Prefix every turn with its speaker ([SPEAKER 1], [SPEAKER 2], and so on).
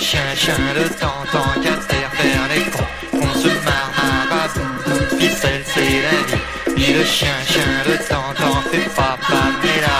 [SPEAKER 1] chien de temps qu'à terre faire les cons. On se marre, bout de ficelle, c'est la vie. Puis le chien de temps fait pas, mais la